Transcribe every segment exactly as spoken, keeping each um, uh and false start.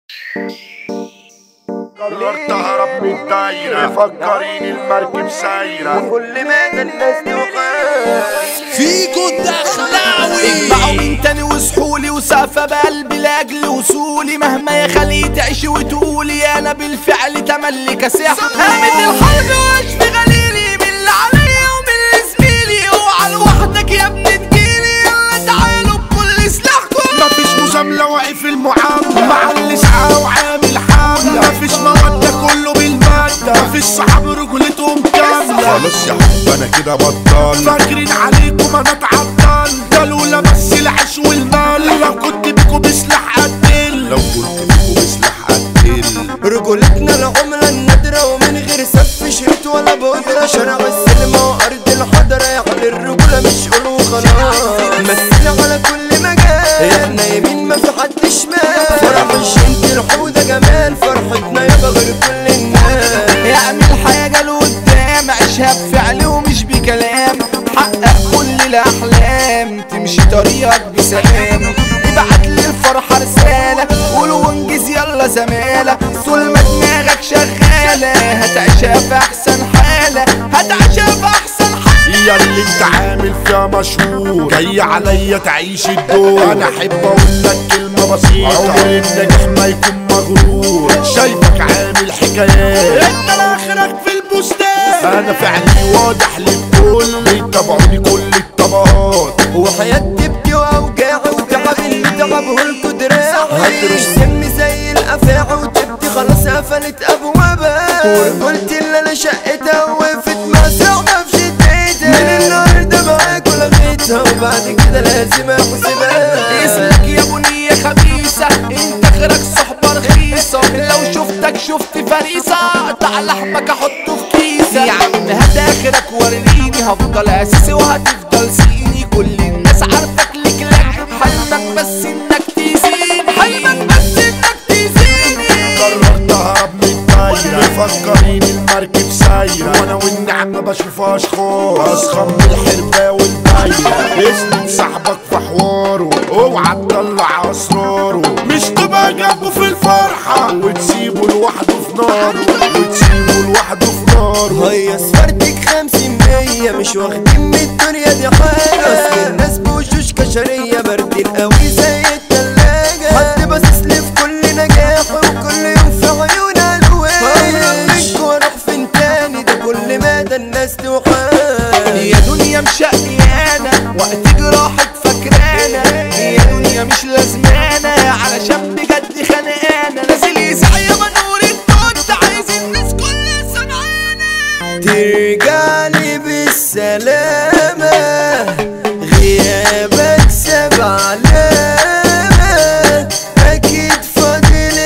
قررت اهرب من الدايرة مفكرين المركب سايرة كل ما الناس توقع فيكو الدخلاوي اجمعوا من تاني وصحولي وسقفة بقلبي لاجل وصولي مهما يا خلي تعيشي وتقولي انا بالفعل تملي كساح قامت الحرب واشفي غليلي من اللي عليا ومن اللي زميلي اوعى لوحدك يا ابني تجيلي يلا تعالوا بكل سلاحكم مفيش مجاملة واقف المعاملة مع الاسعاف وعامل حاملة مفيش مودة كله بالمادة مفيش صحاب رجولتهم كاملة خلاص يا حب انا كده بطل فاكرين عليكم انا اتعطل ده لولا بس العيش والمال لو كنت بيكو بسلاح قتل لو كنت بيكو بسلاح قتل رجولتنا العملة النادرة ومن غير سف شريط ولا بودرة شارع السينما وارض الحضرة يعني الرجولة مش قولوا خلاص مسينا على كل مجال احنا يمين ما في حد شمال فرح الشنت الحودة جمال فرحتنا يابا غير كل الناس اعمل حاجة لقدام عيشها بفعل ومش بكلام حقق كل الاحلام تمشي طريقك بسلام ابعت للفرحة رسالة قول وانجز يلا زمالة طول ما دماغك شغالة هتعيشها في احسن حالة هتعيشها في احسن حالة يا اللي انت عامل فيها مشهور جاي عليا تعيش الدور انا احب اقول لك كلمة بسيطة عمر النجاح ما يكون مغرور شايفك عامل حكايات انت لاخرك في البستان انا فعلي واضح للكل يتابعوني كل الطبقات وحياتي بكي واوجاعي وتعب اللي تعبه الكدراعي هترش سمي زي الافاعي وتبكي خلاص قفلت ابوابها ورجولتي اللي انا شقتها وقفت مع ساعة في شدتها من النهارده معاك ولغيتها وبعد كده لازم احسبها اسمك يا بنية خبيثة انت اخرك صحبة رخيصة لو شفتك شفت فريسة قطع لحمك احطه في كيسة يا عم هات اخرك وريني هفضل اساسي وهتفضل سيني كل الناس عارفك ليك لك حلمك بس انك تيزيني حلمك بس انك تيزيني قررت اهرب من الدايرة مفكرين المركب سايرة وانا والنعم ما بشوفهاش خالص اسخن من الحربة والدايرة اسند صاحبك في حواره اوعى تطلع اسراره مش تبقى جنبه في الفرحة وتسيبه لوحده في ناره وتسيبه لوحده في ناره هيا سفرتك خمسين مية مش واخدين من الدنيا دي حاجة اصل الناس بوشوش كشرية باردين قوي زي التلاجة حد باصص لي في كل نجاح وكل يوم في عيونها الوان هقرب واروح فين تاني ده كل مدى الناس توحان يا دنيا مشقيانة وقت جراحك فاكرانا يا دنيا مش لازمانة علشان بجد خانقانة نازل يزعق يا منور التوت عايز الناس كلها سمعانة ترجعلي بالسلامة غيابك ساب علامة أكيد فاضل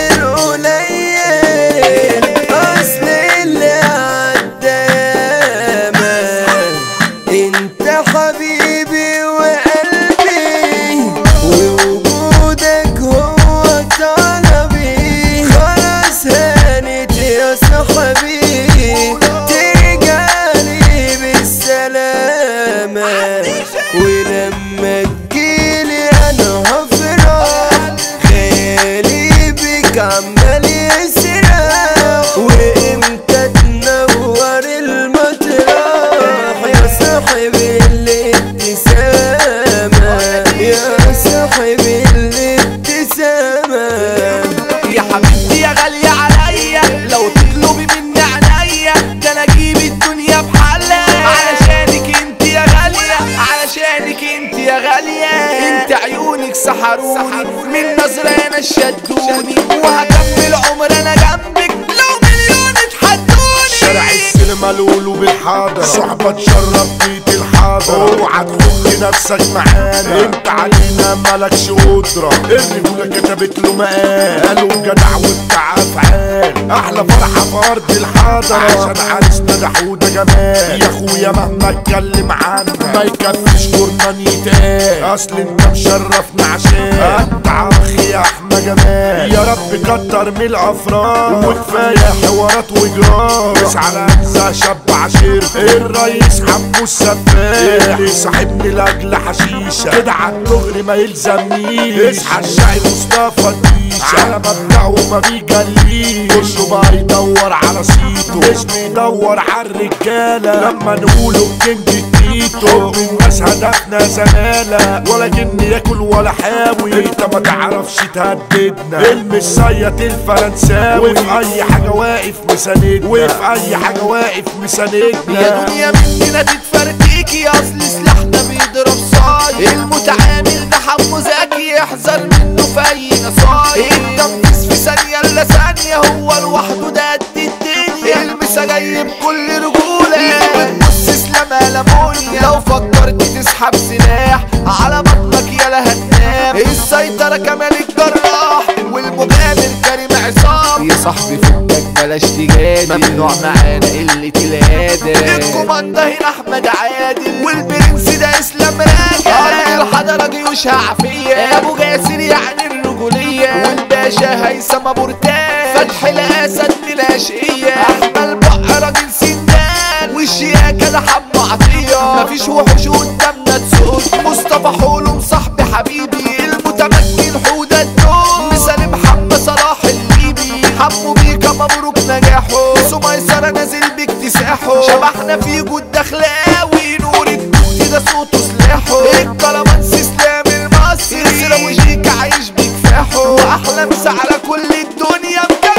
القليل أصل اللي عدى ياما انت حبيبي وقلبي ووجودك هو طلبي خلاص هانت يا صاحبي ترجعلي بالسلامة ولما تجيلي انا هفرح خيالي بك عمال يسرح وامتى تنور المطرح يا صاحبي الابتسامة يا صاحبي الابتسامة يا حبيبتي يا غالية عليا لو تطلبي مني عينيا ده انا اجيب الدنيا بحالها علشانك انت يا غالية علشانك انت يا غالية انت عيونك سحروني من نظرة انا شدوني وهكمل عمر انا جنبك لو مليون اتحدوني شارع السينما لولو بالحاضر صحبة تشرب بيت الحاضر اوعى تخد نفسك معانا انت علينا مالكش قدرة الرجولة كتبت له مقال قالوا جدع وبتاع افعال احلى فرحة في ارض الحضرة عشان عرسنا ده حودة جمال. يا اخويا مهما اتكلم عنك ما يكفيش جرنان يتقال، اصل انت مشرفنا عشان انت عمخي يا احمى جمال. يا رب كتر من الافراح وكفاية حوارات وجرار، بس على اجزاء شاب عشير الرئيس حبه السفاح اللي صاحبني لاجل حشيشة كده عالدغري ما يلزمنيش. اصحى الشاعر مصطفى الديشة على مبدأه ما بيجليش، كله بقى يدور على صيته مش بيدور عالرجالة. لما نقوله الكينج التيتو الناس هدفنا زمالة، ولا جن ياكل ولا حاوي انت ما تعرفش تهددنا. المصيط الفرنساوي في اي حاجة واقف مساندنا، وفي اي حاجة واقف مساندنا. يا دنيا مننا تتفرتيكي اصل سلاحنا بيضرب صايع، المتعامل ده حمو زكي يحذر منه في اي نصايح. التنفيذ في ثانية الا ثانية هو لوحده ده قد الدنيا، المسا جاي بكل رجولة بتبص اسلام لمونيا. لو فكرت تسحب سلاح على بطنك يالا هتنام. السيطرة كمال الجراح والمغامر كريم عصام. يا صاحبي فكك بلاش تجادل، ممنوع معانا قلة الادب. الكوماندا هنا احمد عادل والبرنس ده اسلام راجع. ارض الحضرة جيوشها عافية، ابو جاسر يعني الرجولية، والباشا هيثم ابو رتان. فتح الاسد للاشقية، احمد بقى راجل سندان، والشياكة ده حب عطية. مفيش وحوش قدامنا تسود، مصطفى حولم صاحبي حبيبي المتمكن حودة الدود. مثال محمد صلاح الليبي حمو بيكا مبروك نجاحه، سميسرة نازل باكتساحه. شبحنا في جود دخلاوي نور الجود ده صوته سلاحه. الكلامانس اسلام المصري سيرة وجيك عايش بكفاحه، واحلى مسا على كل الدنيا.